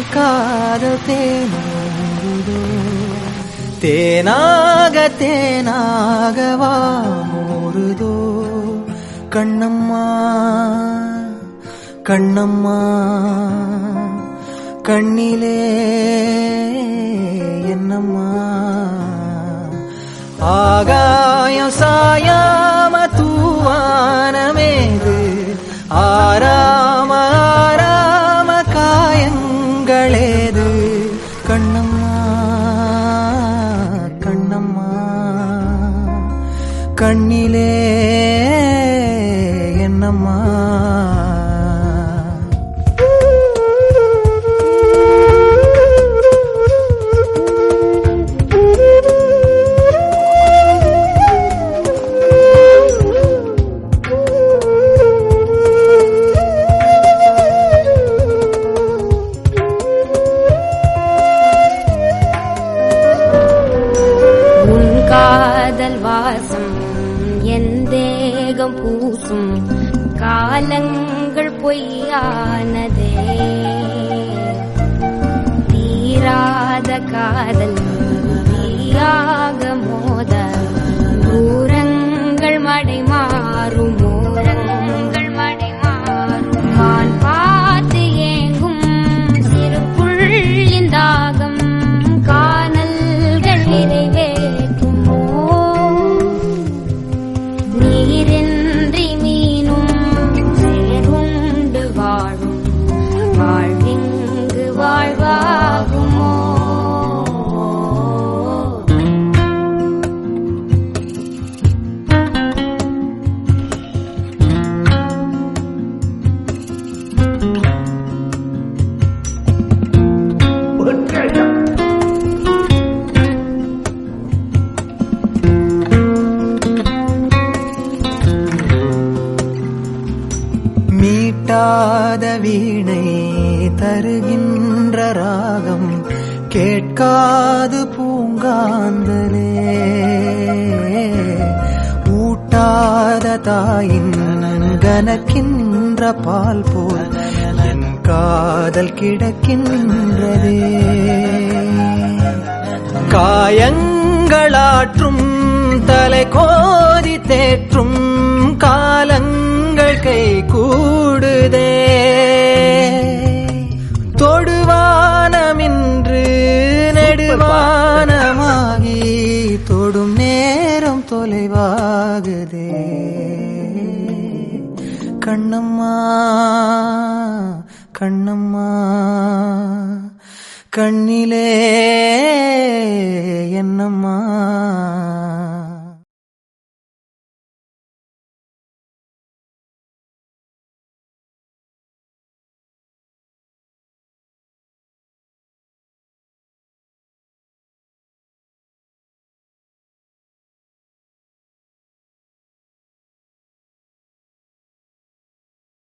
காதல் தேனூறுதோ தேனாக தேனாகவா மோருதோ கண்ணம்மா கண்ணம்மா கண்ணிலே என்னம்மா ஆகாயம் சாயாம தூவானமேது ஆராம ஆராம காயங்களேது கண்ணம்மா கண்ணம்மா கண்ணிலே என்னம்மா காதல் வாசம் என் தேகம் பூசும் காலங்கள் பொய்யானதே தீராத காதல் தீயாக மோத தூரங்கள் மடை மாறும் ஓரங்கள் மடை மாறும் மான் பார்த்து ஏங்கும் சிறு புள்ளின் தாகம் காணல்கள் நிறைவே மீட்டாத வீணை தருகின்ற ராகம் கேட்காது பூங்காந்தலே ஊட்டாத தாயின் கனக்கின்ற பால் போல் என் காதல் கிடக்கின்றதே காயங்களாற்றும் தலை கோதி தேற்றும் காலங்கள் கை கூடுதே தொடுவானமின்று நெடுவானமாகி தொடும் நேரம் தொலைவாகுதே கண்ணம்மா கண்ணம்மா கண்ணிலே என்னம்மா